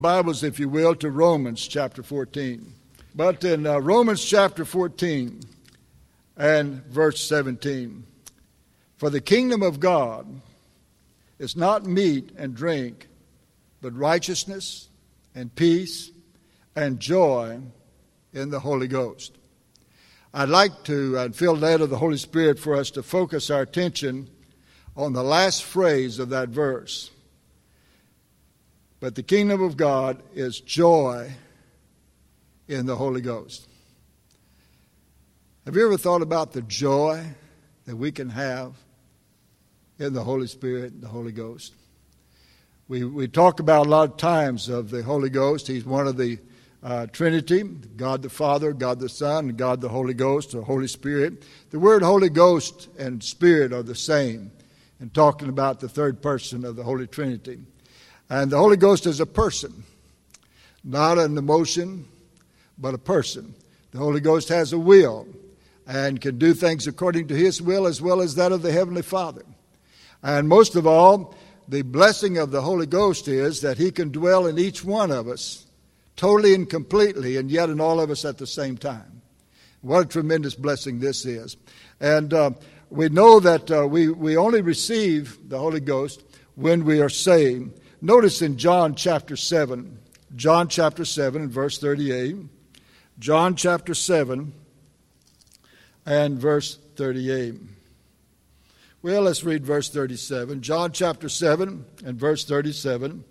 Bibles, if you will, to Romans chapter 14. But in Romans chapter 14 and verse 17, for the kingdom of God is not meat and drink, but righteousness and peace and joy in the Holy Ghost. I'd like to, and feel led of the Holy Spirit for us to focus our attention on the last phrase of that verse. But the kingdom of God is joy in the Holy Ghost. Have you ever thought about the joy that we can have in the Holy Spirit, the Holy Ghost? We talk about a lot of times of the Holy Ghost. He's one of the Trinity, God the Father, God the Son, and God the Holy Ghost, or Holy Spirit. The word Holy Ghost and Spirit are the same in talking about the third person of the Holy Trinity. And the Holy Ghost is a person, not an emotion, but a person. The Holy Ghost has a will and can do things according to His will as well as that of the Heavenly Father. And most of all, the blessing of the Holy Ghost is that He can dwell in each one of us totally and completely, and yet in all of us at the same time. What a tremendous blessing this is. And we know that we only receive the Holy Ghost when we are saved. Notice in John chapter 7 and verse 38. John chapter 7 and verse 38. Well, let's read verse 37. John chapter 7 and verse 37.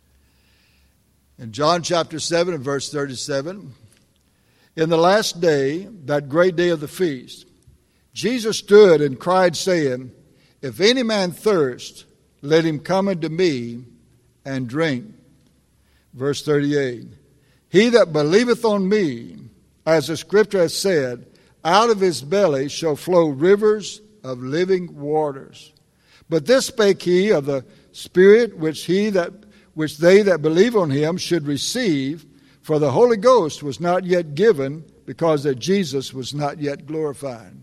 In John chapter 7 and verse 37, in the last day, that great day of the feast, Jesus stood and cried, saying, if any man thirst, let him come unto me and drink. Verse 38, he that believeth on me, as the Scripture has said, out of his belly shall flow rivers of living waters. But this spake he of the Spirit which they that believe on him should receive, for the Holy Ghost was not yet given, because that Jesus was not yet glorified.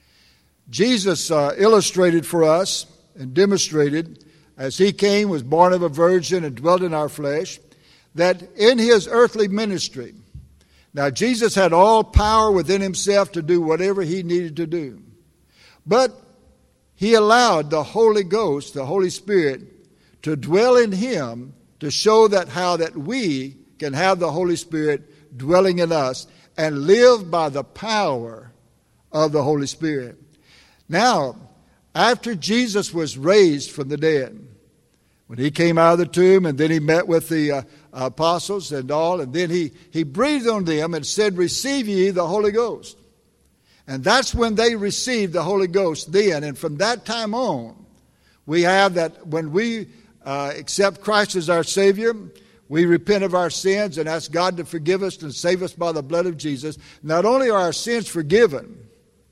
Jesus illustrated for us and demonstrated, as He came, was born of a virgin, and dwelt in our flesh, that in His earthly ministry, now Jesus had all power within Himself to do whatever He needed to do. But He allowed the Holy Ghost, the Holy Spirit, to dwell in Him to show that how that we can have the Holy Spirit dwelling in us and live by the power of the Holy Spirit. Now, after Jesus was raised from the dead, when He came out of the tomb, and then He met with the apostles and all, and then he breathed on them and said, receive ye the Holy Ghost. And that's when they received the Holy Ghost then. And from that time on, we have that when we accept Christ as our Savior, we repent of our sins and ask God to forgive us and save us by the blood of Jesus. Not only are our sins forgiven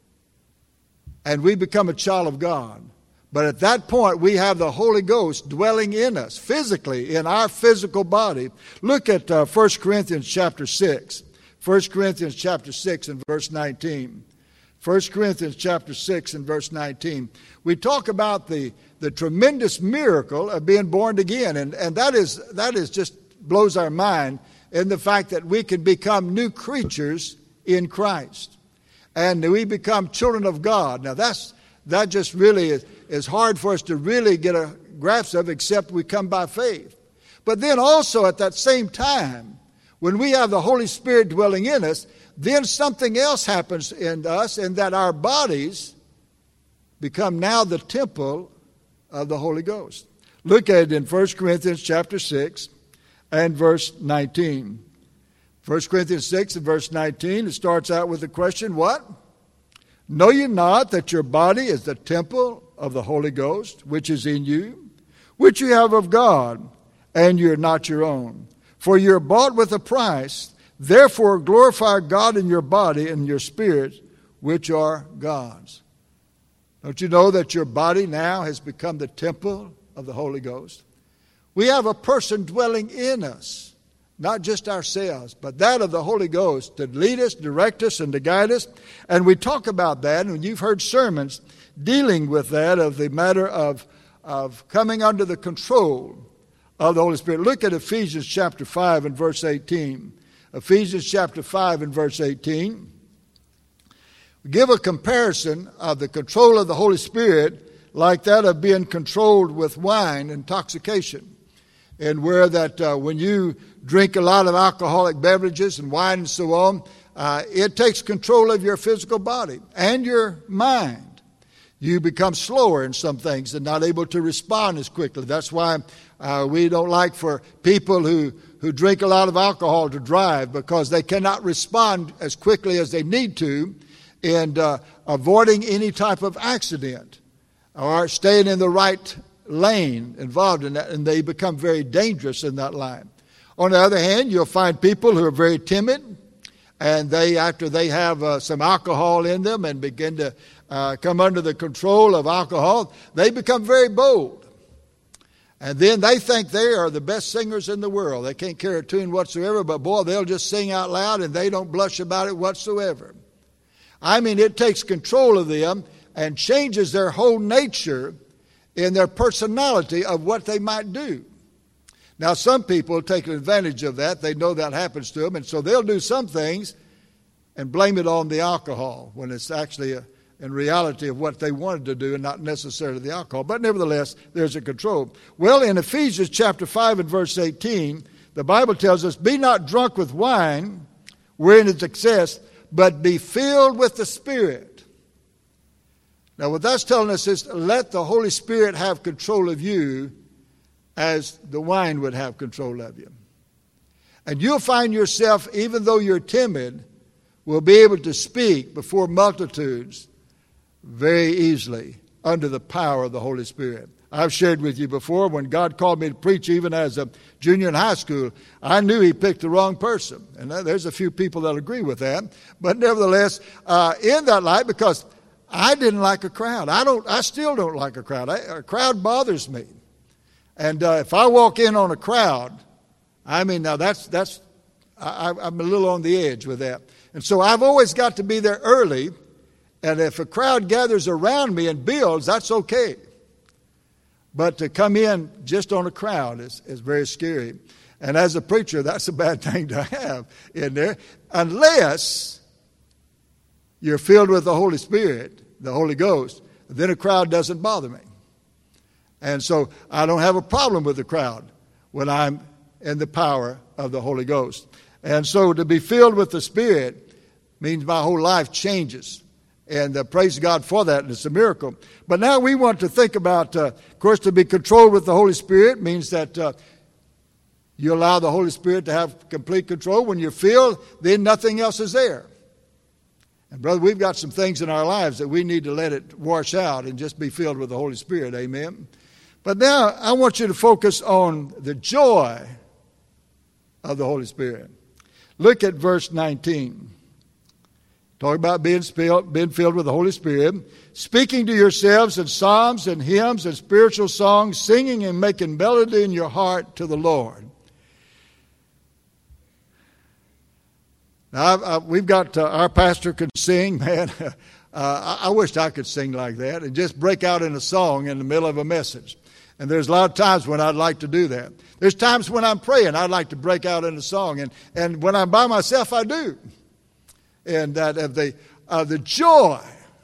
and we become a child of God, but at that point we have the Holy Ghost dwelling in us physically, in our physical body. Look at 1 Corinthians chapter 6. 1 Corinthians chapter 6 and verse 19. 1 Corinthians chapter 6 and verse 19. We talk about the tremendous miracle of being born again. And that is just blows our mind in the fact that we can become new creatures in Christ. And we become children of God. Now that just really is hard for us to really get a grasp of, except we come by faith. But then also at that same time, when we have the Holy Spirit dwelling in us, then something else happens in us, and that our bodies become now the temple of the Holy Ghost. Look at it in 1 Corinthians chapter 6 and verse 19. 1 Corinthians 6 and verse 19, it starts out with the question, what? Know ye not that your body is the temple of the Holy Ghost, which is in you, which you have of God, and you're not your own? For you're bought with a price. Therefore glorify God in your body and your spirit, which are God's. Don't you know that your body now has become the temple of the Holy Ghost? We have a person dwelling in us, not just ourselves, but that of the Holy Ghost to lead us, direct us, and to guide us. And we talk about that, and you've heard sermons dealing with that, of the matter of coming under the control of the Holy Spirit. Look at Ephesians chapter 5 and verse 18. Ephesians chapter 5 and verse 18. Give a comparison of the control of the Holy Spirit like that of being controlled with wine, intoxication. And where that when you drink a lot of alcoholic beverages and wine and so on, it takes control of your physical body and your mind. You become slower in some things and not able to respond as quickly. That's why we don't like for people who drink a lot of alcohol to drive, because they cannot respond as quickly as they need to in avoiding any type of accident or staying in the right lane involved in that, and they become very dangerous in that line. On the other hand, you'll find people who are very timid, and after they have some alcohol in them and begin to come under the control of alcohol, they become very bold. And then they think they are the best singers in the world. They can't carry a tune whatsoever, but boy, they'll just sing out loud and they don't blush about it whatsoever. I mean, it takes control of them and changes their whole nature in their personality of what they might do. Now, some people take advantage of that. They know that happens to them, and so they'll do some things and blame it on the alcohol when it's actually in reality of what they wanted to do and not necessarily the alcohol. But nevertheless, there's a control. Well, in Ephesians chapter 5 and verse 18, the Bible tells us, "Be not drunk with wine, wherein is excess, but be filled with the Spirit." Now, what that's telling us is let the Holy Spirit have control of you as the wine would have control of you. And you'll find yourself, even though you're timid, will be able to speak before multitudes very easily under the power of the Holy Spirit. I've shared with you before, when God called me to preach even as a junior in high school, I knew He picked the wrong person. And there's a few people that agree with that. But nevertheless, in that light, because I didn't like a crowd. I still don't like a crowd. A crowd bothers me. And if I walk in on a crowd, I mean, now I'm a little on the edge with that. And so I've always got to be there early. And if a crowd gathers around me and builds, that's okay. But to come in just on a crowd is very scary. And as a preacher, that's a bad thing to have in there. Unless you're filled with the Holy Spirit, the Holy Ghost, then a crowd doesn't bother me. And so I don't have a problem with the crowd when I'm in the power of the Holy Ghost. And so to be filled with the Spirit means my whole life changes. And praise God for that, and it's a miracle. But now we want to think about, of course, to be controlled with the Holy Spirit means that you allow the Holy Spirit to have complete control. When you're filled, then nothing else is there. And brother, we've got some things in our lives that we need to let it wash out and just be filled with the Holy Spirit. Amen. But now I want you to focus on the joy of the Holy Spirit. Look at verse 19. Talk about being filled with the Holy Spirit. Speaking to yourselves in psalms and hymns and spiritual songs, singing and making melody in your heart to the Lord. Now, we've got our pastor can sing, man. I wished I could sing like that and just break out in a song in the middle of a message. And there's a lot of times when I'd like to do that. There's times when I'm praying, I'd like to break out in a song. And when I'm by myself, I do. And that of the joy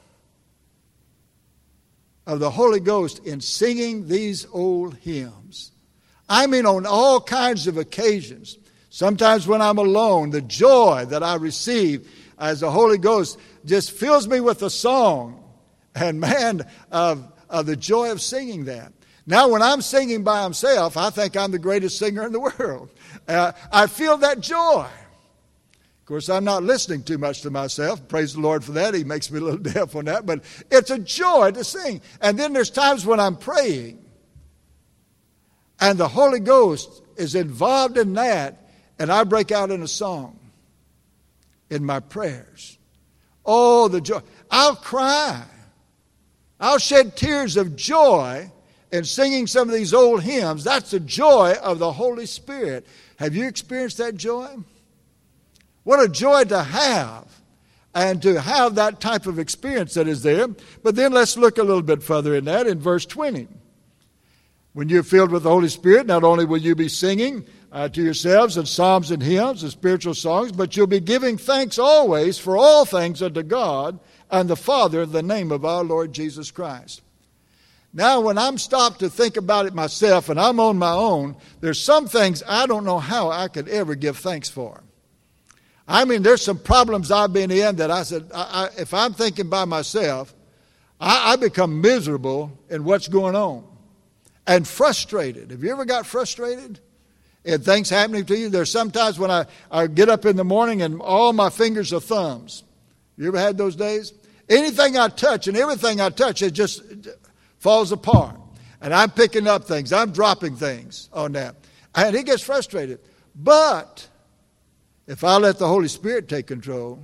of the Holy Ghost in singing these old hymns. I mean, on all kinds of occasions. Sometimes when I'm alone, the joy that I receive as the Holy Ghost just fills me with a song. And man, of the joy of singing that. Now, when I'm singing by myself, I think I'm the greatest singer in the world. I feel that joy. Of course, I'm not listening too much to myself. Praise the Lord for that. He makes me a little deaf on that. But it's a joy to sing. And then there's times when I'm praying, and the Holy Ghost is involved in that, and I break out in a song in my prayers. Oh, the joy. I'll cry. I'll shed tears of joy in singing some of these old hymns. That's the joy of the Holy Spirit. Have you experienced that joy? What a joy to have, and to have that type of experience that is there. But then let's look a little bit further in that in verse 20. When you're filled with the Holy Spirit, not only will you be singing to yourselves in psalms and hymns and spiritual songs, but you'll be giving thanks always for all things unto God and the Father in the name of our Lord Jesus Christ. Now, when I'm stopped to think about it myself and I'm on my own, there's some things I don't know how I could ever give thanks for. I mean, there's some problems I've been in that I said, if I'm thinking by myself, I become miserable in what's going on and frustrated. Have you ever got frustrated and things happening to you? There's sometimes when I get up in the morning and all my fingers are thumbs. You ever had those days? Anything I touch and everything I touch, it just falls apart. And I'm picking up things. I'm dropping things on that. And he gets frustrated. But if I let the Holy Spirit take control,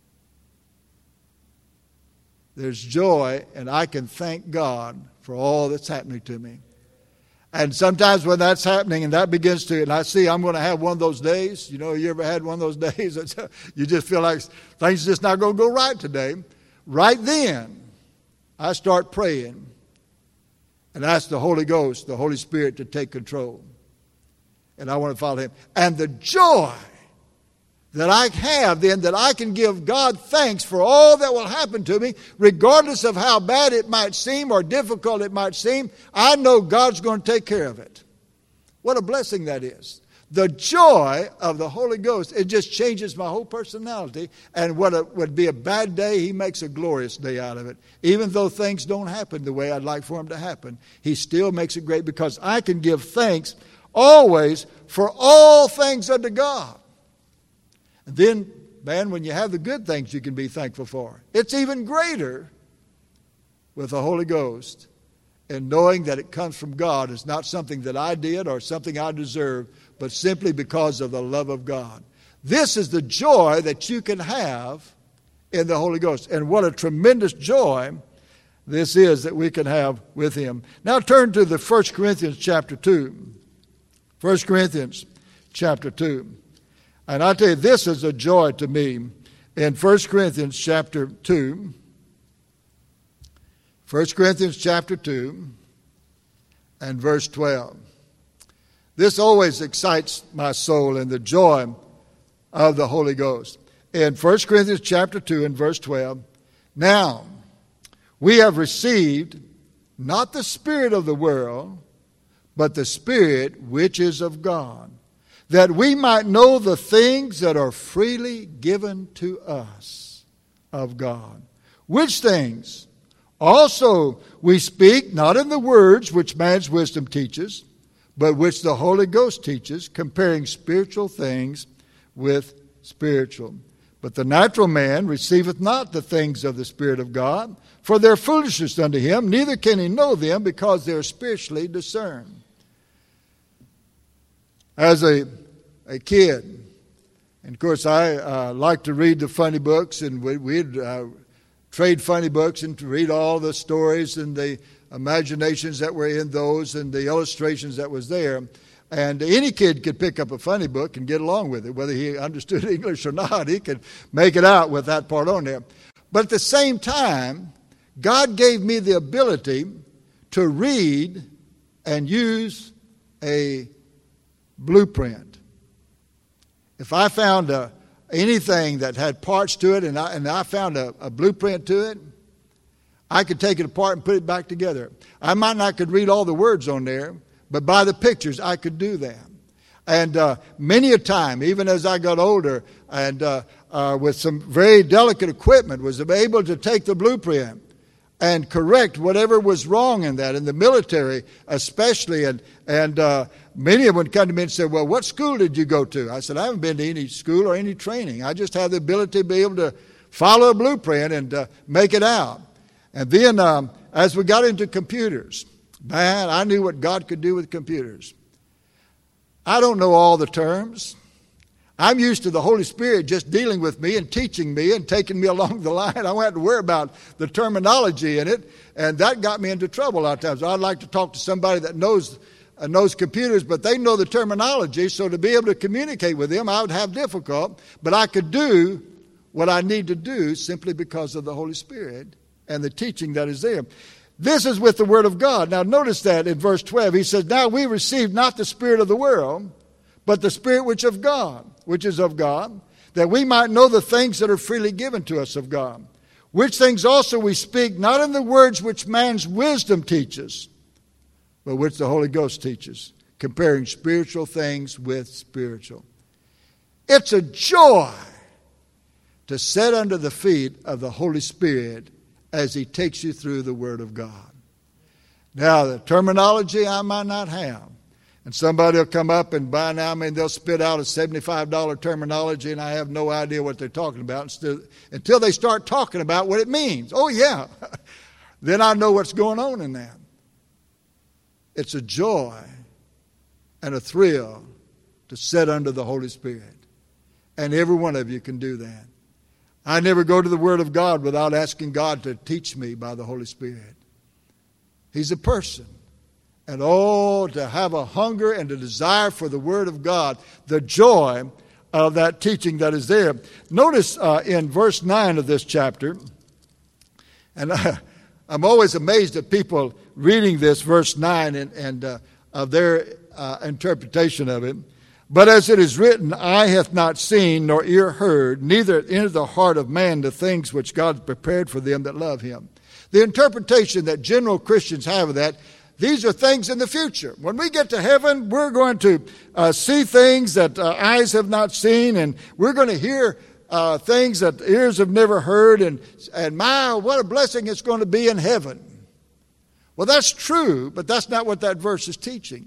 there's joy, and I can thank God for all that's happening to me. And sometimes when that's happening and that begins to, and I see I'm going to have one of those days. You know, you ever had one of those days that you just feel like things are just not going to go right today. Right then, I start praying and ask the Holy Ghost, the Holy Spirit, to take control. And I want to follow Him. And the joy that I have then, that I can give God thanks for all that will happen to me, regardless of how bad it might seem or difficult it might seem, I know God's going to take care of it. What a blessing that is. The joy of the Holy Ghost, it just changes my whole personality. And what would be a bad day, He makes a glorious day out of it. Even though things don't happen the way I'd like for them to happen, He still makes it great because I can give thanks always for all things unto God. And then, man, when you have the good things you can be thankful for, it's even greater with the Holy Ghost. And knowing that it comes from God is not something that I did or something I deserve, but simply because of the love of God. This is the joy that you can have in the Holy Ghost. And what a tremendous joy this is that we can have with Him. Now turn to the 1 Corinthians chapter 2. 1 Corinthians chapter 2. And I tell you, this is a joy to me in 1 Corinthians chapter 2. 1 Corinthians chapter 2 and verse 12. This always excites my soul in the joy of the Holy Ghost. In 1 Corinthians chapter 2 and verse 12, now we have received not the spirit of the world, but the Spirit which is of God, that we might know the things that are freely given to us of God. Which things? Also we speak not in the words which man's wisdom teaches, but which the Holy Ghost teaches, comparing spiritual things with spiritual. But the natural man receiveth not the things of the Spirit of God, for they're foolishness unto him, neither can he know them, because they're spiritually discerned. As a kid, and of course I like to read the funny books, and we'd trade funny books and to read all the stories and the imaginations that were in those and the illustrations that was there. And any kid could pick up a funny book and get along with it. Whether he understood English or not, he could make it out with that part on there. But at the same time, God gave me the ability to read and use a blueprint. If I found anything that had parts to it and I found a blueprint to it, I could take it apart and put it back together. I might not could read all the words on there, but by the pictures I could do that. And many a time, even as I got older and with some very delicate equipment, was able to take the blueprint and correct whatever was wrong in that, in the military especially. And many of them would come to me and say, well, what school did you go to? I said, I haven't been to any school or any training. I just have the ability to be able to follow a blueprint and make it out. And then as we got into computers, man, I knew what God could do with computers. I don't know all the terms. I'm used to the Holy Spirit just dealing with me and teaching me and taking me along the line. I don't have to worry about the terminology in it, and that got me into trouble a lot of times. I'd like to talk to somebody that knows computers, but they know the terminology, so to be able to communicate with them, I would have difficulty. But I could do what I need to do simply because of the Holy Spirit and the teaching that is there. This is with the Word of God. Now notice that in verse 12. He says, now we receive not the spirit of the world, but the Spirit which is of God, that we might know the things that are freely given to us of God. Which things also we speak, not in the words which man's wisdom teaches, but which the Holy Ghost teaches, comparing spiritual things with spiritual. It's a joy to sit under the feet of the Holy Spirit as He takes you through the Word of God. Now, the terminology I might not have. And somebody will come up and by now, they'll spit out a $75 terminology and I have no idea what they're talking about until they start talking about what it means. Oh, yeah. Then I know what's going on in that. It's a joy and a thrill to sit under the Holy Spirit. And every one of you can do that. I never go to the Word of God without asking God to teach me by the Holy Spirit. He's a person. And to have a hunger and a desire for the Word of God, the joy of that teaching that is there. Notice in verse 9 of this chapter, and I'm always amazed at people reading this, verse 9, and of their interpretation of it. But as it is written, eye hath not seen, nor ear heard, neither entered the heart of man the things which God has prepared for them that love Him. The interpretation that general Christians have of that, these are things in the future. When we get to heaven, we're going to see things that eyes have not seen, and we're going to hear things that ears have never heard, and my, what a blessing it's going to be in heaven. Well, that's true, but that's not what that verse is teaching.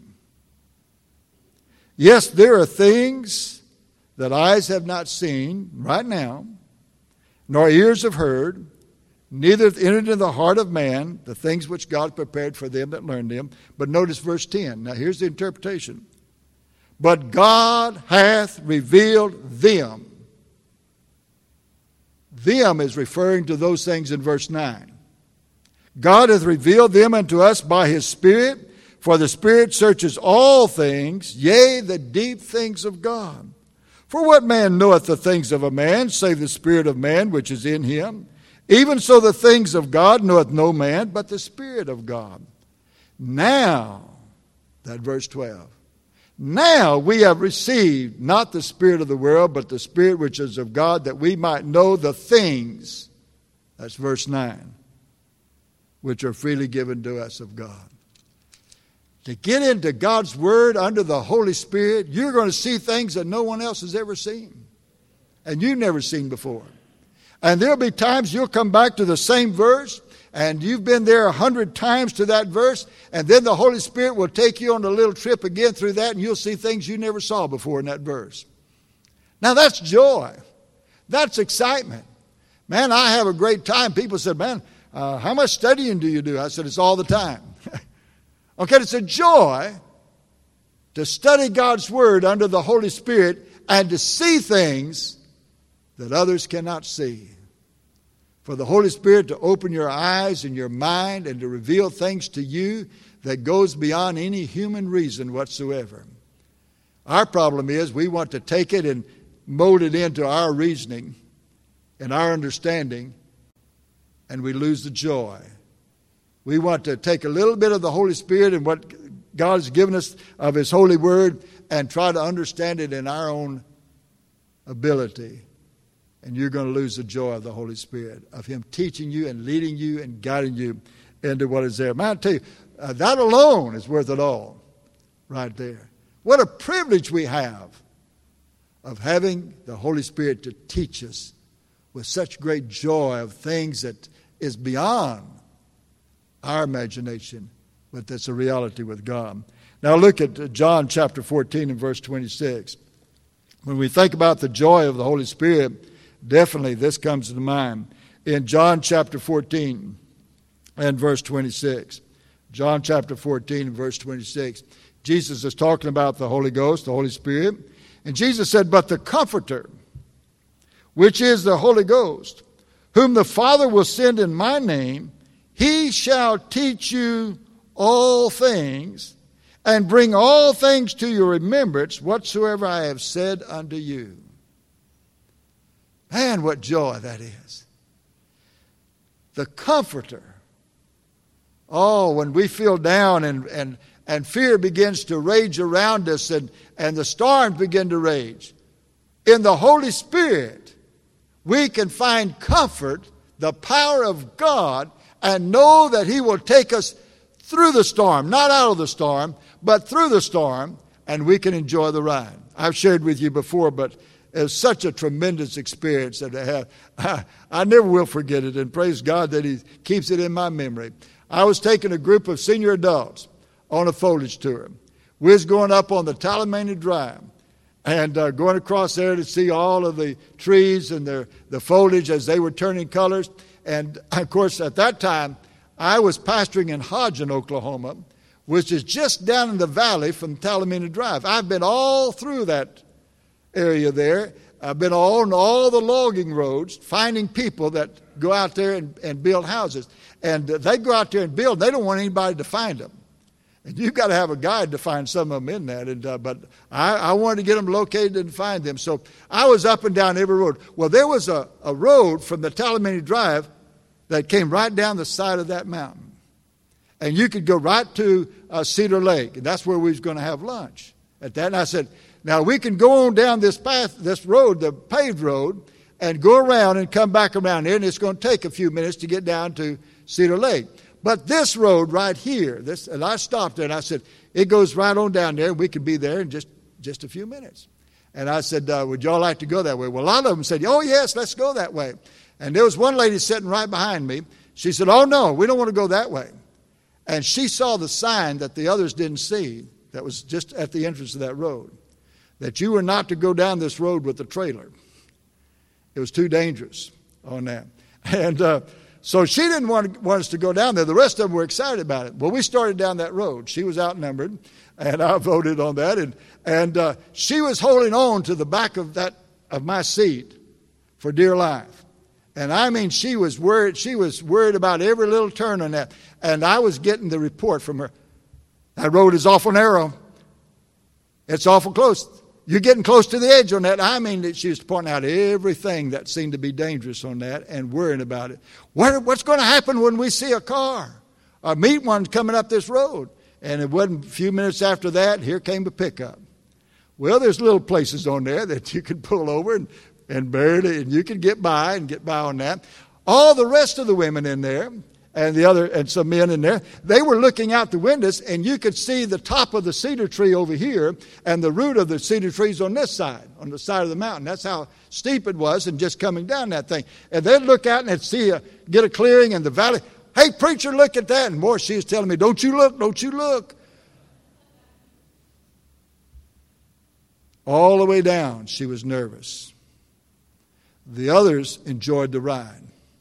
Yes, there are things that eyes have not seen right now, nor ears have heard, neither entered into the heart of man the things which God prepared for them that learned Him. But notice verse 10. Now here's the interpretation. But God hath revealed them. Them is referring to those things in verse 9. God hath revealed them unto us by His Spirit, for the Spirit searches all things, yea, the deep things of God. For what man knoweth the things of a man, save the spirit of man which is in him? Even so the things of God knoweth no man, but the Spirit of God. Now, that verse 12. Now we have received not the spirit of the world, but the Spirit which is of God, that we might know the things, that's verse 9, which are freely given to us of God. To get into God's Word under the Holy Spirit, you're going to see things that no one else has ever seen. And you've never seen before. And there'll be times you'll come back to the same verse, and you've been there 100 times to that verse, and then the Holy Spirit will take you on a little trip again through that, and you'll see things you never saw before in that verse. Now that's joy. That's excitement. Man, I have a great time. People said, man, how much studying do you do? I said, it's all the time. Okay, it's a joy to study God's Word under the Holy Spirit and to see things that others cannot see. For the Holy Spirit to open your eyes and your mind and to reveal things to you that goes beyond any human reason whatsoever. Our problem is we want to take it and mold it into our reasoning and our understanding, and we lose the joy. We want to take a little bit of the Holy Spirit and what God has given us of His holy Word and try to understand it in our own ability. And you're going to lose the joy of the Holy Spirit, of Him teaching you and leading you and guiding you into what is there. Man, I tell you, that alone is worth it all right there. What a privilege we have of having the Holy Spirit to teach us with such great joy of things that is beyond our imagination, but that's a reality with God. Now look at John chapter 14 and verse 26. When we think about the joy of the Holy Spirit, definitely this comes to mind. In John chapter 14 and verse 26. John chapter 14 and verse 26. Jesus is talking about the Holy Ghost, the Holy Spirit. And Jesus said, but the Comforter, which is the Holy Ghost, whom the Father will send in my name, He shall teach you all things, and bring all things to your remembrance, whatsoever I have said unto you. Man, what joy that is. The Comforter Oh, when we feel down and fear begins to rage around us and the storms begin to rage, in the Holy Spirit, we can find comfort, the power of God, and know that He will take us through the storm, not out of the storm, but through the storm, and we can enjoy the ride. I've shared with you before, but it's such a tremendous experience that I had. I never will forget it, and praise God that He keeps it in my memory. I was taking a group of senior adults on a foliage tour. We was going up on the Tallahassee Drive and going across there to see all of the trees and the foliage as they were turning colors. And, of course, at that time, I was pastoring in Hodgen, Oklahoma, which is just down in the valley from Tallahassee Drive. I've been all through that area there. I've been on all the logging roads, finding people that go out there and build houses. And they go out there and build. They don't want anybody to find them. And you've got to have a guide to find some of them in that. But I wanted to get them located and find them. So I was up and down every road. Well, there was a road from the Tallahassee Drive that came right down the side of that mountain. And you could go right to Cedar Lake. And that's where we was going to have lunch at that. And I said, now we can go on down this path, this road, the paved road, and go around and come back around here. And it's going to take a few minutes to get down to Cedar Lake. But this road right here, and I stopped there and I said, it goes right on down there. We could be there in just a few minutes. And I said, would y'all like to go that way? Well, a lot of them said, oh, yes, let's go that way. And there was one lady sitting right behind me. She said, oh, no, we don't want to go that way. And she saw the sign that the others didn't see that was just at the entrance of that road, that you were not to go down this road with the trailer. It was too dangerous on that. And so she didn't want us to go down there. The rest of them were excited about it. Well, we started down that road. She was outnumbered, and I voted on that. And she was holding on to the back of my seat for dear life. And I mean, she was worried. She was worried about every little turn on that. And I was getting the report from her. That road is awful narrow. It's awful close. You're getting close to the edge on that. I mean, she was pointing out everything that seemed to be dangerous on that and worrying about it. What's going to happen when we see a car or meet one coming up this road? And it wasn't a few minutes after that, here came a pickup. Well, there's little places on there that you could pull over and barely, and you could get by on that. All the rest of the women in there and some men in there, they were looking out the windows, and you could see the top of the cedar tree over here and the root of the cedar trees on this side, on the side of the mountain. That's how steep it was, and just coming down that thing. And they'd look out and they'd see get a clearing in the valley. Hey, preacher, look at that. And more, she was telling me, don't you look, don't you look. All the way down, she was nervous. The others enjoyed the ride.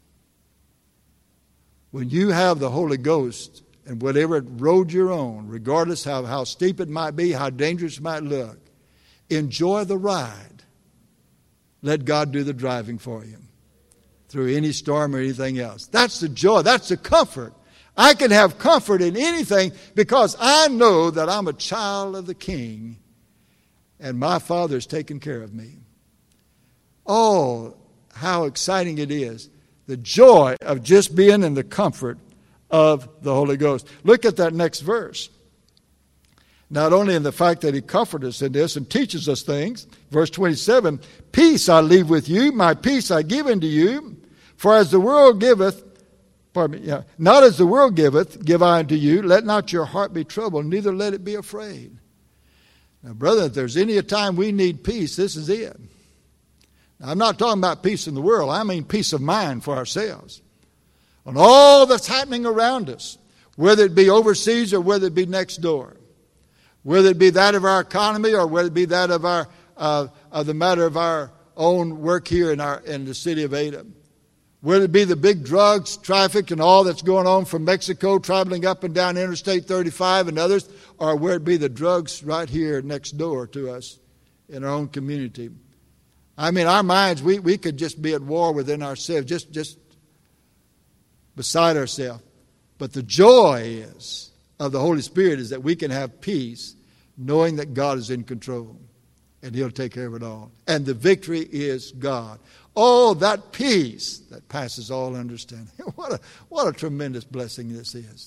When you have the Holy Ghost and whatever road you're on, regardless how steep it might be, how dangerous it might look, enjoy the ride. Let God do the driving for you through any storm or anything else. That's the joy. That's the comfort. I can have comfort in anything because I know that I'm a child of the King and my Father's taking care of me. Oh, how exciting it is. The joy of just being in the comfort of the Holy Ghost. Look at that next verse. Not only in the fact that He comforts us in this and teaches us things. Verse 27, peace I leave with you, my peace I give unto you. For as the world giveth, not as the world giveth, give I unto you. Let not your heart be troubled, neither let it be afraid. Now, brother, if there's any time we need peace, this is it. I'm not talking about peace in the world. I mean peace of mind for ourselves. On all that's happening around us, whether it be overseas or whether it be next door, whether it be that of our economy or whether it be that of the matter of our own work here in the city of Ada, whether it be the big drugs, traffic, and all that's going on from Mexico, traveling up and down Interstate 35 and others, or whether it be the drugs right here next door to us in our own community. I mean, our minds, we could just be at war within ourselves, just beside ourselves. But the joy of the Holy Spirit is that we can have peace knowing that God is in control and He'll take care of it all. And the victory is God. Oh, that peace that passes all understanding. What a tremendous blessing this is.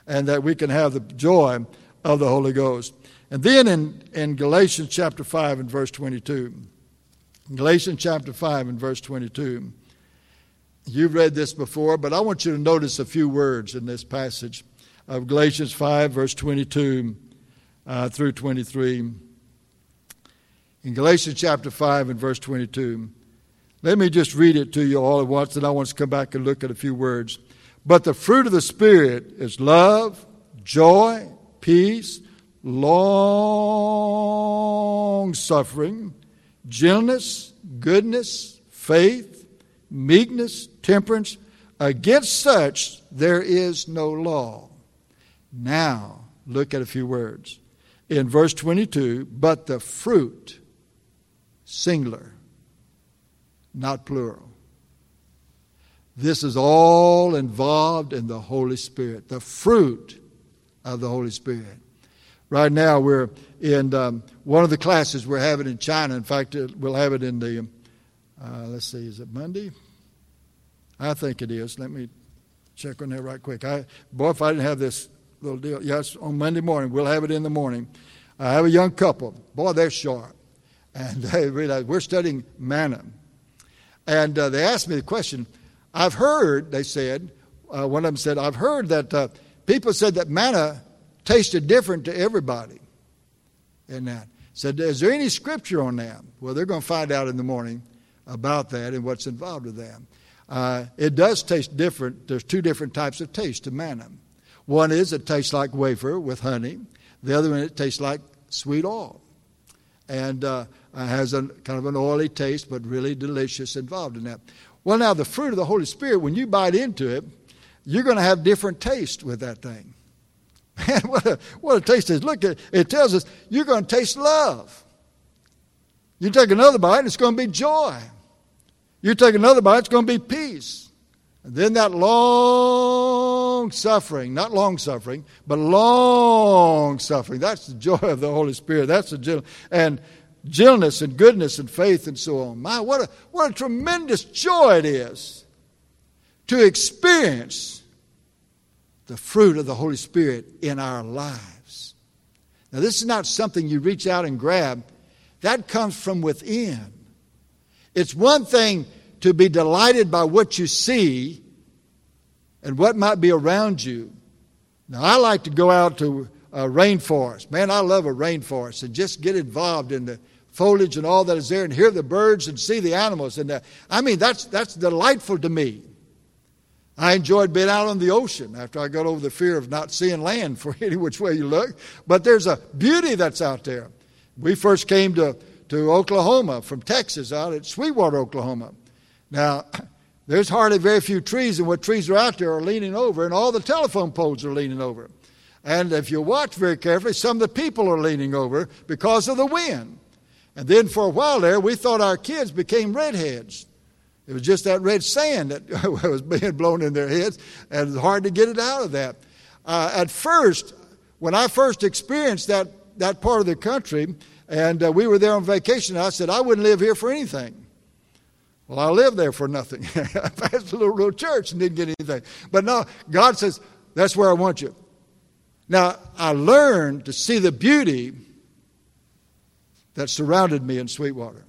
and that we can have the joy of the Holy Ghost. And then in Galatians chapter 5 and verse 22, Galatians chapter 5 and verse 22, you've read this before, but I want you to notice a few words in this passage of Galatians 5 verse 22 through 23. In Galatians chapter 5 and verse 22, let me just read it to you all at once, and I want to come back and look at a few words. But the fruit of the Spirit is love, joy, peace, long-suffering, gentleness, goodness, faith, meekness, temperance. Against such there is no law. Now, look at a few words. In verse 22, but the fruit, singular, not plural. This is all involved in the Holy Spirit, the fruit of the Holy Spirit. Right now we're in one of the classes we're having in China. In fact, we'll have it in the, let's see, is it Monday? I think it is. Let me check on that right quick. Boy, if I didn't have this little deal. Yes, on Monday morning. We'll have it in the morning. I have a young couple. Boy, they're sharp. And they realize we're studying manna. And they asked me the question. I've heard, they said, one of them said, I've heard that people said that manna tasted different to everybody. And that said, is there any scripture on that? Well, they're going to find out in the morning about that and what's involved with that. It does taste different. There's two different types of taste to manna. One is it tastes like wafer with honey. The other one, it tastes like sweet oil. And has a kind of an oily taste, but really delicious involved in that. Well, now, the fruit of the Holy Spirit, when you bite into it, you're going to have different taste with that thing. Man, what a taste is. Look, it tells us you're going to taste love. You take another bite, and it's going to be joy. You take another bite, it's going to be peace. And then that long-suffering, not long-suffering, but long-suffering. That's the joy of the Holy Spirit. That's the and gentleness and goodness and faith and so on. My, what a tremendous joy it is to experience the fruit of the Holy Spirit in our lives. Now, this is not something you reach out and grab. That comes from within. It's one thing to be delighted by what you see and what might be around you. Now, I like to go out to a rainforest. Man, I love a rainforest and just get involved in the foliage and all that is there and hear the birds and see the animals. And that's delightful to me. I enjoyed being out on the ocean after I got over the fear of not seeing land for any which way you look. But there's a beauty that's out there. We first came to Oklahoma from Texas, out at Sweetwater, Oklahoma. Now, there's hardly very few trees, and what trees are out there are leaning over, and all the telephone poles are leaning over. And if you watch very carefully, some of the people are leaning over because of the wind. And then for a while there, we thought our kids became redheads. It was just that red sand that was being blown in their heads, and it was hard to get it out of that. At first, when I first experienced that part of the country, and we were there on vacation, I said, I wouldn't live here for anything. Well, I lived there for nothing. I passed a little church and didn't get anything. But no, God says, that's where I want you. Now, I learned to see the beauty that surrounded me in Sweetwater.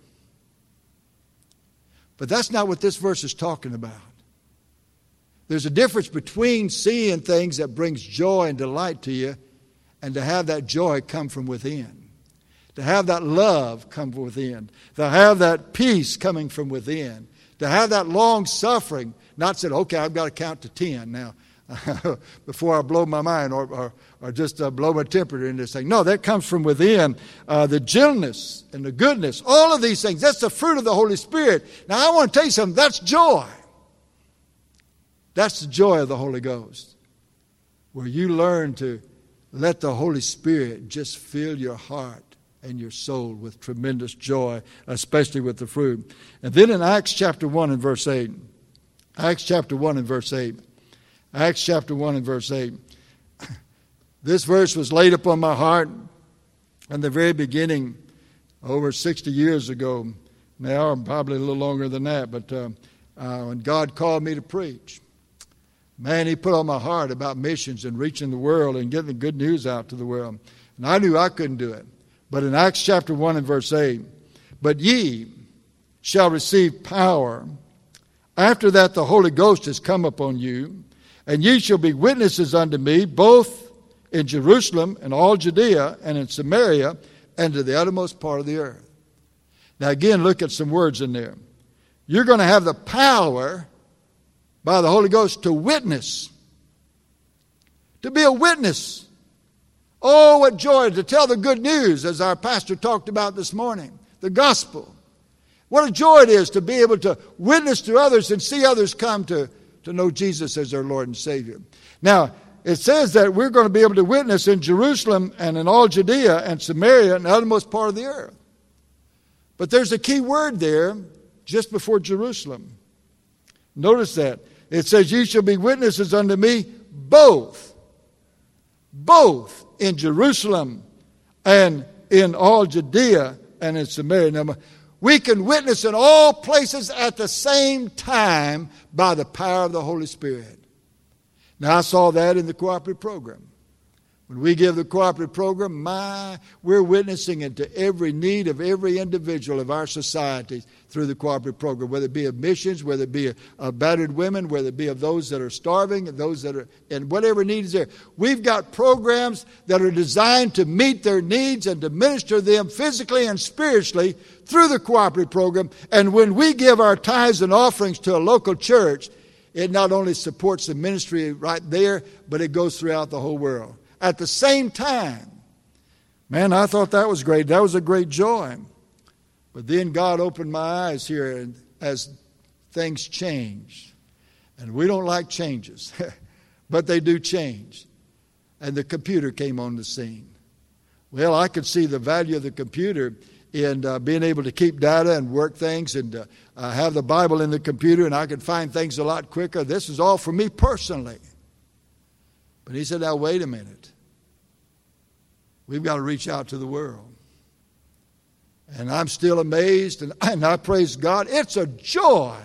But that's not what this verse is talking about. There's a difference between seeing things that brings joy and delight to you and to have that joy come from within. To have that love come from within. To have that peace coming from within. To have that long suffering. Not said, okay, I've got to count to 10 now before I blow my mind or just blow my temper in this thing. No, that comes from within. The gentleness and the goodness. All of these things. That's the fruit of the Holy Spirit. Now, I want to tell you something. That's joy. That's the joy of the Holy Ghost. Where you learn to let the Holy Spirit just fill your heart and your soul with tremendous joy, especially with the fruit. And then in Acts chapter 1 and verse 8. Acts chapter 1 and verse 8. Acts chapter 1 and verse 8. This verse was laid upon my heart in the very beginning, over 60 years ago. Now, probably a little longer than that, but when God called me to preach. Man, he put on my heart about missions and reaching the world and getting the good news out to the world. And I knew I couldn't do it. But in Acts chapter 1 and verse 8, but ye shall receive power. After that the Holy Ghost is come upon you, and ye shall be witnesses unto me, both in Jerusalem and all Judea and in Samaria and to the uttermost part of the earth. Now again, look at some words in there. You're going to have the power by the Holy Ghost to witness. To be a witness. Oh, what joy to tell the good news, as our pastor talked about this morning. The gospel. What a joy it is to be able to witness to others and see others come to know Jesus as their Lord and Savior. Now, it says that we're going to be able to witness in Jerusalem and in all Judea and Samaria and the uttermost part of the earth. But there's a key word there just before Jerusalem. Notice that. It says, ye shall be witnesses unto me both in Jerusalem and in all Judea and in Samaria. Now, we can witness in all places at the same time by the power of the Holy Spirit. Now, I saw that in the cooperative program. When we give the cooperative program, we're witnessing into every need of every individual of our society through the cooperative program, whether it be of missions, whether it be of battered women, whether it be of those that are starving, and those that are, and whatever need is there. We've got programs that are designed to meet their needs and to minister to them physically and spiritually through the cooperative program. And when we give our tithes and offerings to a local church, it not only supports the ministry right there, but it goes throughout the whole world. At the same time, man, I thought that was great. That was a great joy. But then God opened my eyes here as things changed. And we don't like changes, but they do change. And the computer came on the scene. Well, I could see the value of the computer in being able to keep data and work things and have the Bible in the computer, and I could find things a lot quicker. This is all for me personally. But he said, now wait a minute. We've got to reach out to the world. And I'm still amazed, and I praise God. It's a joy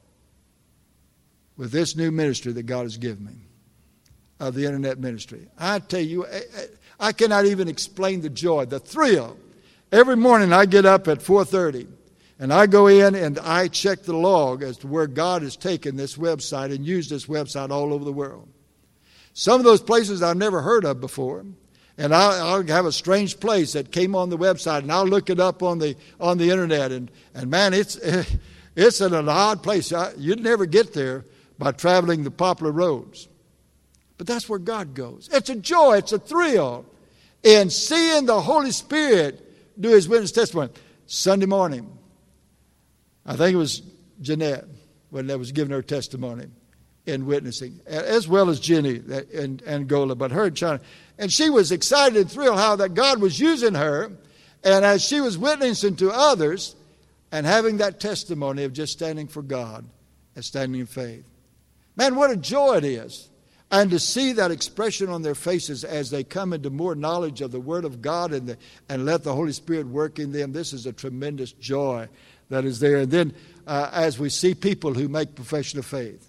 with this new ministry that God has given me, of the internet ministry. I tell you, I cannot even explain the joy, the thrill. Every morning I get up at 4:30, and I go in and I check the log as to where God has taken this website and used this website all over the world. Some of those places I've never heard of before. And I'll have a strange place that came on the website, and I'll look it up on the internet. And man, it's in an odd place. You'd never get there by traveling the popular roads. But that's where God goes. It's a joy. It's a thrill in seeing the Holy Spirit do His witness testimony. Sunday morning, I think it was Jeanette when that was giving her testimony in witnessing, as well as Jenny and Angola, but her in China. And she was excited and thrilled how that God was using her. And as she was witnessing to others and having that testimony of just standing for God and standing in faith. Man, what a joy it is. And to see that expression on their faces as they come into more knowledge of the Word of God and let the Holy Spirit work in them. This is a tremendous joy that is there. And then as we see people who make profession of faith,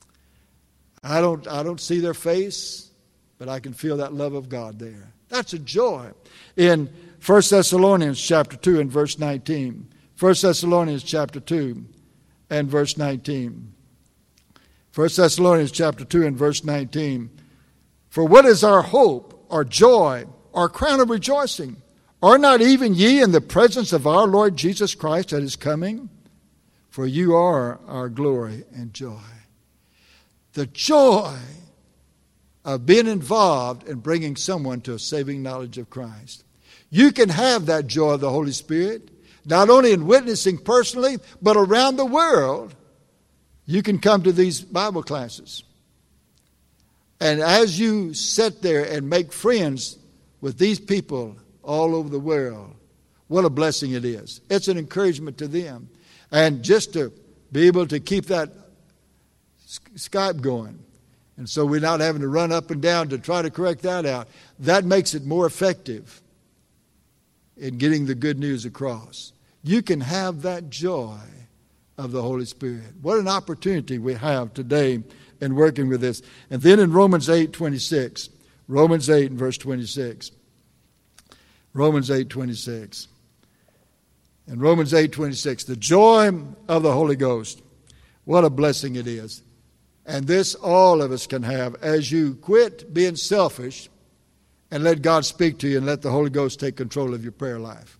I don't see their face, but I can feel that love of God there. That's a joy. In 1 Thessalonians chapter 2 and verse 19. 1 Thessalonians chapter 2 and verse 19. 1 Thessalonians chapter 2 and verse 19. For what is our hope, our joy, our crown of rejoicing? Are not even ye in the presence of our Lord Jesus Christ at His coming? For you are our glory and joy. The joy of being involved in bringing someone to a saving knowledge of Christ. You can have that joy of the Holy Spirit, not only in witnessing personally, but around the world. You can come to these Bible classes. And as you sit there and make friends with these people all over the world, what a blessing it is. It's an encouragement to them. And just to be able to keep that Skype going. And so we're not having to run up and down to try to correct that out. That makes it more effective in getting the good news across. You can have that joy of the Holy Spirit. What an opportunity we have today in working with this. And then in Romans 8:26, Romans 8 and verse 26. Romans 8:26. In Romans 8:26, the joy of the Holy Ghost. What a blessing it is. And this all of us can have as you quit being selfish and let God speak to you and let the Holy Ghost take control of your prayer life.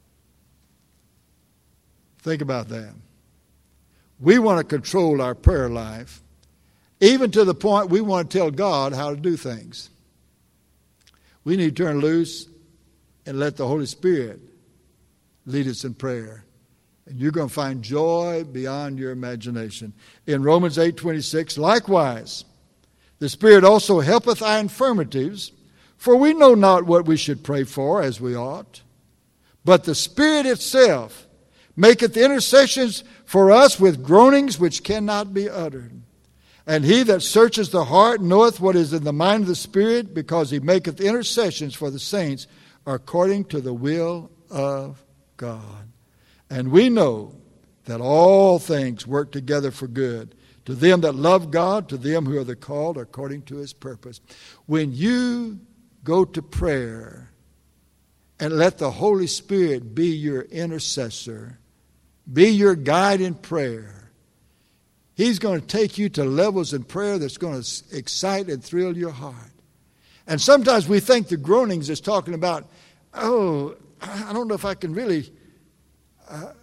Think about that. We want to control our prayer life, even to the point we want to tell God how to do things. We need to turn loose and let the Holy Spirit lead us in prayer. And you're going to find joy beyond your imagination. In Romans 8:26, likewise, the Spirit also helpeth our infirmities, for we know not what we should pray for as we ought. But the Spirit itself maketh intercessions for us with groanings which cannot be uttered. And he that searches the heart knoweth what is in the mind of the Spirit, because he maketh intercessions for the saints according to the will of God. And we know that all things work together for good, to them that love God, to them who are the called according to his purpose. When you go to prayer and let the Holy Spirit be your intercessor, be your guide in prayer, he's going to take you to levels in prayer that's going to excite and thrill your heart. And sometimes we think the groanings is talking about, oh, I don't know if I can really, how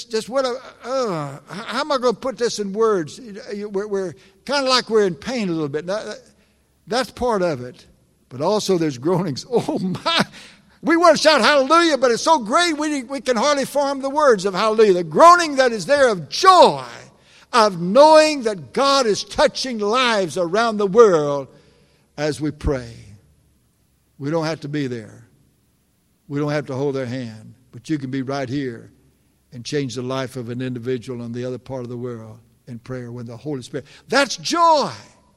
am I going to put this in words? We're kind of like we're in pain a little bit. That's part of it. But also there's groanings. Oh my, we want to shout hallelujah, but it's so great we can hardly form the words of hallelujah. The groaning that is there of joy, of knowing that God is touching lives around the world as we pray. We don't have to be there. We don't have to hold their hand. But you can be right here and change the life of an individual on the other part of the world in prayer when the Holy Spirit. That's joy.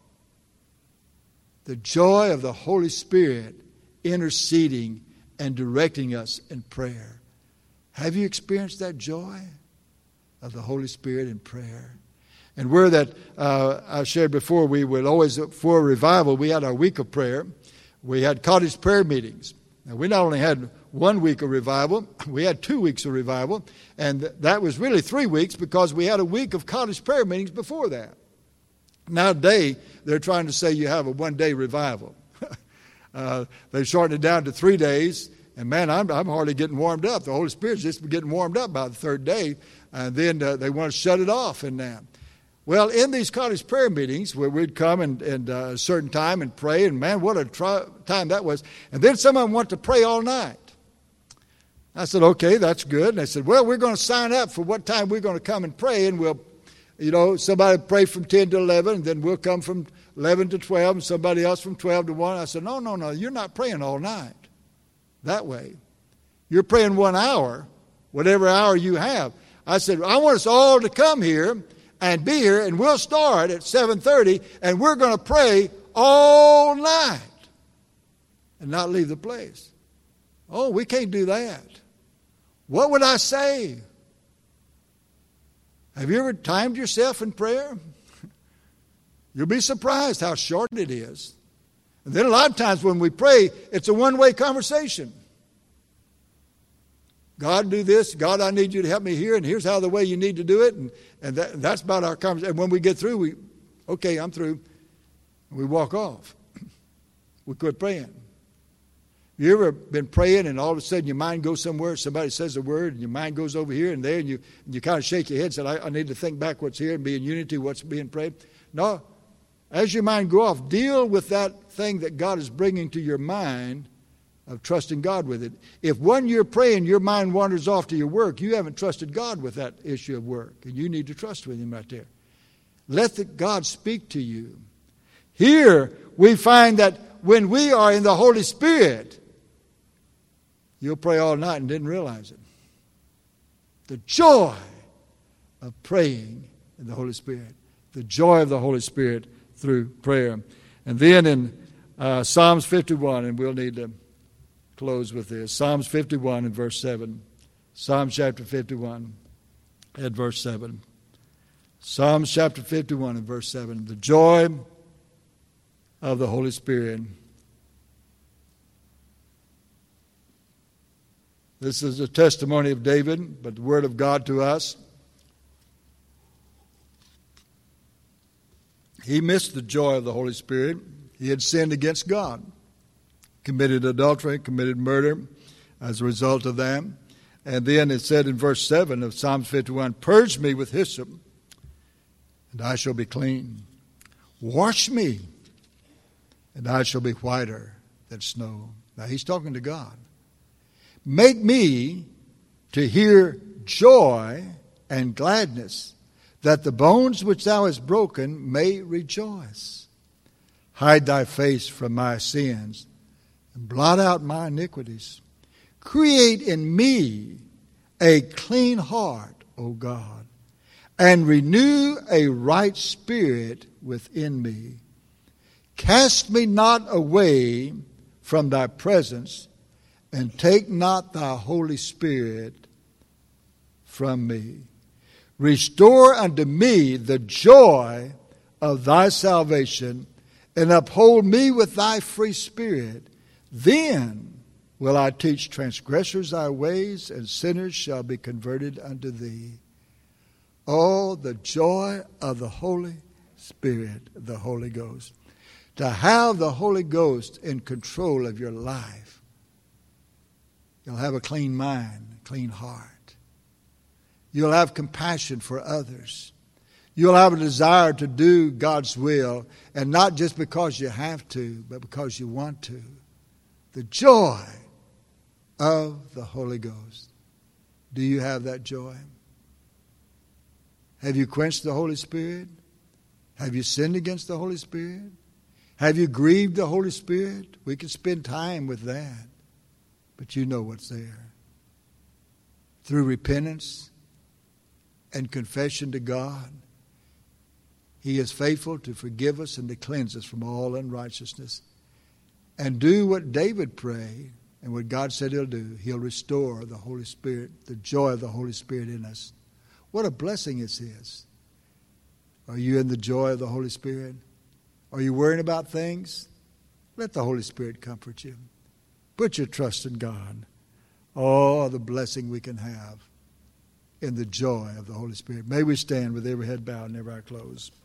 The joy of the Holy Spirit interceding and directing us in prayer. Have you experienced that joy of the Holy Spirit in prayer? And where that I shared before, we would always, for a revival, we had our week of prayer. We had cottage prayer meetings. Now, we not only had 1 week of revival, we had 2 weeks of revival, and that was really 3 weeks because we had a week of cottage prayer meetings before that. Nowadays, they're trying to say you have a 1-day revival. They shortened it down to 3 days, and man, I'm hardly getting warmed up. The Holy Spirit's just getting warmed up by the 3rd day, and then they want to shut it off in that. Well, in these cottage prayer meetings where we'd come and a certain time and pray, and man, what a time that was. And then some of them want to pray all night. I said, okay, that's good. And they said, well, we're going to sign up for what time we're going to come and pray, and we'll, somebody pray from 10 to 11, and then we'll come from 11 to 12, and somebody else from 12 to 1. I said, no, you're not praying all night that way. You're praying 1 hour, whatever hour you have. I said, I want us all to come here and be here, and we'll start at 7:30, and we're going to pray all night and not leave the place. Oh, we can't do that. What would I say? Have you ever timed yourself in prayer? You'll be surprised how short it is. And then a lot of times when we pray, it's a one-way conversation. God, do this. God, I need you to help me here, and here's how the way you need to do it. And that's about our conversation. And when we get through, okay, I'm through. And we walk off. We quit praying. You ever been praying and all of a sudden your mind goes somewhere, somebody says a word and your mind goes over here and there, and you kind of shake your head and say, I need to think back what's here and be in unity, what's being prayed? No. As your mind go off, deal with that thing that God is bringing to your mind of trusting God with it. If when you're praying, your mind wanders off to your work, you haven't trusted God with that issue of work, and you need to trust with Him right there. Let God speak to you. Here we find that when we are in the Holy Spirit, you'll pray all night and didn't realize it. The joy of praying in the Holy Spirit. The joy of the Holy Spirit through prayer. And then in Psalms 51, and we'll need to close with this. Psalms 51 and verse 7. Psalms chapter 51 and verse 7. Psalms chapter 51 and verse 7. The joy of the Holy Spirit. This is a testimony of David, but the word of God to us. He missed the joy of the Holy Spirit. He had sinned against God, committed adultery, committed murder as a result of that. And then it said in verse 7 of Psalm 51, "Purge me with hyssop, and I shall be clean. Wash me, and I shall be whiter than snow." Now he's talking to God. "Make me to hear joy and gladness, that the bones which thou hast broken may rejoice. Hide thy face from my sins, and blot out my iniquities. Create in me a clean heart, O God, and renew a right spirit within me. Cast me not away from thy presence, and take not thy Holy Spirit from me. Restore unto me the joy of thy salvation, and uphold me with thy free spirit. Then will I teach transgressors thy ways, and sinners shall be converted unto thee." Oh, the joy of the Holy Spirit, the Holy Ghost. To have the Holy Ghost in control of your life. You'll have a clean mind, a clean heart. You'll have compassion for others. You'll have a desire to do God's will, and not just because you have to, but because you want to. The joy of the Holy Ghost. Do you have that joy? Have you quenched the Holy Spirit? Have you sinned against the Holy Spirit? Have you grieved the Holy Spirit? We can spend time with that. But you know what's there. Through repentance and confession to God, He is faithful to forgive us and to cleanse us from all unrighteousness. And do what David prayed and what God said He'll do. He'll restore the Holy Spirit, the joy of the Holy Spirit in us. What a blessing it is. Are you in the joy of the Holy Spirit? Are you worrying about things? Let the Holy Spirit comfort you. Put your trust in God. Oh, the blessing we can have in the joy of the Holy Spirit. May we stand with every head bowed and every eye closed.